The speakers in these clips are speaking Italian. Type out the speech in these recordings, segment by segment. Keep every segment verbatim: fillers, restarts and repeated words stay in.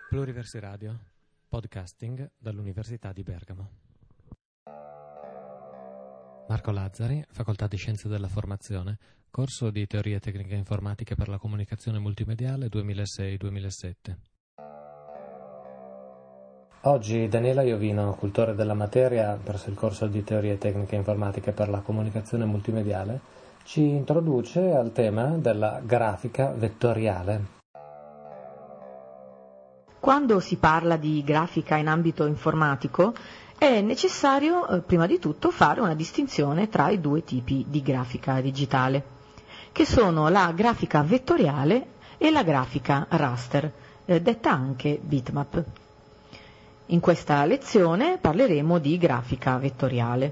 Pluriversi Radio, podcasting dall'Università di Bergamo. Marco Lazzari, Facoltà di Scienze della Formazione, corso di Teorie e Tecniche Informatiche per la Comunicazione Multimediale duemilasei duemilasette. Oggi Daniela Iovino, cultore della materia presso il corso di Teorie e Tecniche Informatiche per la Comunicazione Multimediale, ci introduce al tema della grafica vettoriale. Quando si parla di grafica in ambito informatico è necessario eh, prima di tutto fare una distinzione tra i due tipi di grafica digitale, che sono la grafica vettoriale e la grafica raster, eh, detta anche bitmap. In questa lezione parleremo di grafica vettoriale.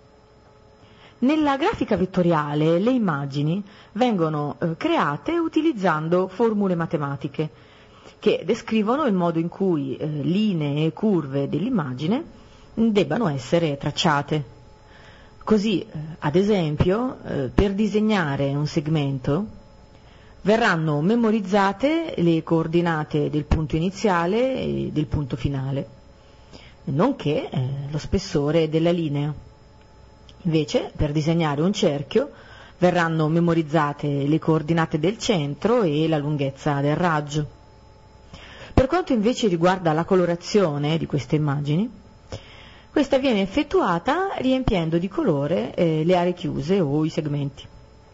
Nella grafica vettoriale le immagini vengono eh, create utilizzando formule matematiche che descrivono il modo in cui eh, linee e curve dell'immagine debbano essere tracciate. Così, eh, ad esempio, eh, per disegnare un segmento verranno memorizzate le coordinate del punto iniziale e del punto finale, nonché eh, lo spessore della linea. Invece, per disegnare un cerchio verranno memorizzate le coordinate del centro e la lunghezza del raggio. Per quanto invece riguarda la colorazione di queste immagini, questa viene effettuata riempiendo di colore eh, le aree chiuse o i segmenti.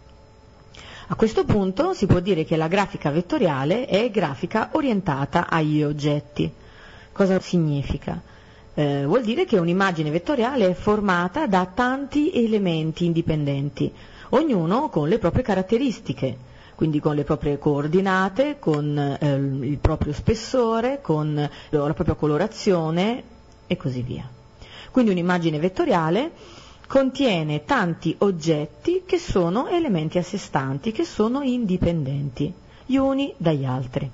A questo punto si può dire che la grafica vettoriale è grafica orientata agli oggetti. Cosa significa? Eh, vuol dire che un'immagine vettoriale è formata da tanti elementi indipendenti, ognuno con le proprie caratteristiche, quindi con le proprie coordinate, con eh, il proprio spessore, con la propria colorazione e così via. Quindi un'immagine vettoriale contiene tanti oggetti che sono elementi a sé stanti, che sono indipendenti, gli uni dagli altri.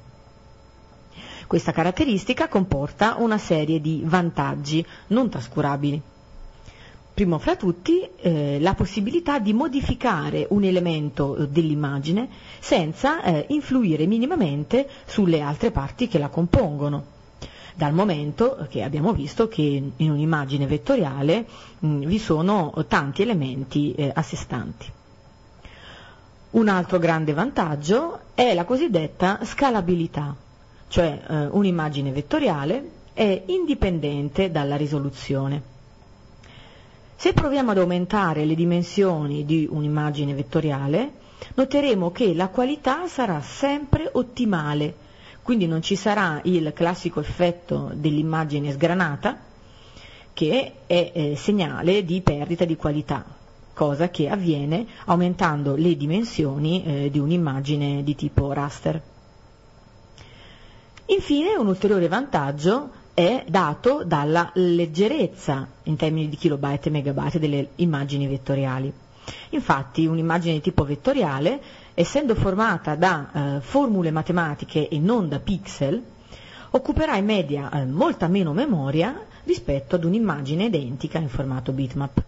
Questa caratteristica comporta una serie di vantaggi non trascurabili. Primo fra tutti, eh, la possibilità di modificare un elemento dell'immagine senza eh, influire minimamente sulle altre parti che la compongono, dal momento che abbiamo visto che in un'immagine vettoriale mh, vi sono tanti elementi eh, a sé stanti. Un altro grande vantaggio è la cosiddetta scalabilità, cioè eh, un'immagine vettoriale è indipendente dalla risoluzione. Se proviamo ad aumentare le dimensioni di un'immagine vettoriale, noteremo che la qualità sarà sempre ottimale, quindi non ci sarà il classico effetto dell'immagine sgranata, che è eh, segnale di perdita di qualità, cosa che avviene aumentando le dimensioni eh, di un'immagine di tipo raster. Infine, un ulteriore vantaggio è dato dalla leggerezza in termini di kilobyte e megabyte delle immagini vettoriali. Infatti un'immagine di tipo vettoriale, essendo formata da eh, formule matematiche e non da pixel, occuperà in media eh, molta meno memoria rispetto ad un'immagine identica in formato bitmap.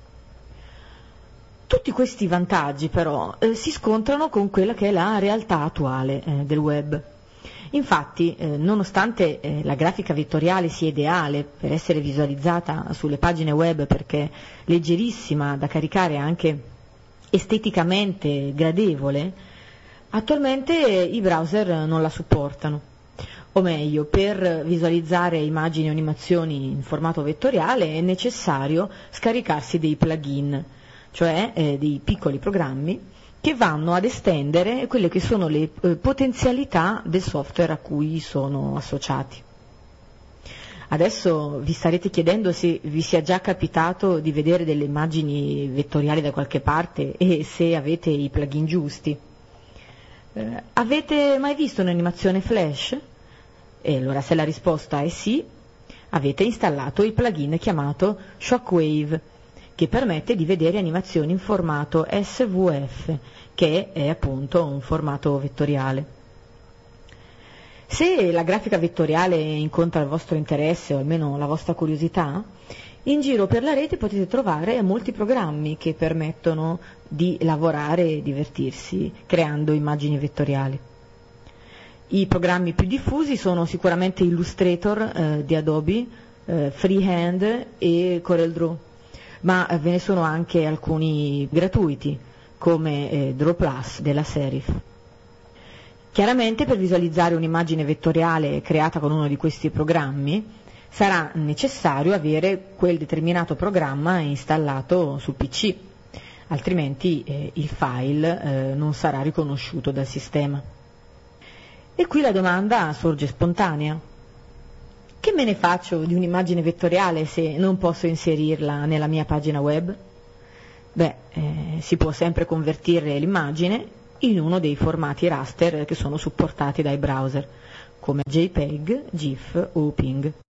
Tutti questi vantaggi però eh, si scontrano con quella che è la realtà attuale eh, del web. Infatti, eh, nonostante eh, la grafica vettoriale sia ideale per essere visualizzata sulle pagine web perché leggerissima da caricare e anche esteticamente gradevole, attualmente eh, i browser non la supportano. O meglio, per visualizzare immagini o animazioni in formato vettoriale è necessario scaricarsi dei plugin, cioè eh, dei piccoli programmi che vanno ad estendere quelle che sono le eh, potenzialità del software a cui sono associati. Adesso vi starete chiedendo se vi sia già capitato di vedere delle immagini vettoriali da qualche parte e se avete i plugin giusti. Eh, avete mai visto un'animazione flash? E allora, se la risposta è sì, avete installato il plugin chiamato Shockwave, che permette di vedere animazioni in formato S V F, che è appunto un formato vettoriale. Se la grafica vettoriale incontra il vostro interesse o almeno la vostra curiosità, in giro per la rete potete trovare molti programmi che permettono di lavorare e divertirsi creando immagini vettoriali. I programmi più diffusi sono sicuramente Illustrator eh, di Adobe, eh, Freehand e CorelDRAW, ma eh, ve ne sono anche alcuni gratuiti come eh, Draw Plus della Serif. Chiaramente per visualizzare un'immagine vettoriale creata con uno di questi programmi sarà necessario avere quel determinato programma installato sul P C, altrimenti eh, il file eh, non sarà riconosciuto dal sistema. E qui la domanda sorge spontanea: che me ne faccio di un'immagine vettoriale se non posso inserirla nella mia pagina web? Beh, eh, si può sempre convertire l'immagine in uno dei formati raster che sono supportati dai browser, come JPEG, GIF o P N G.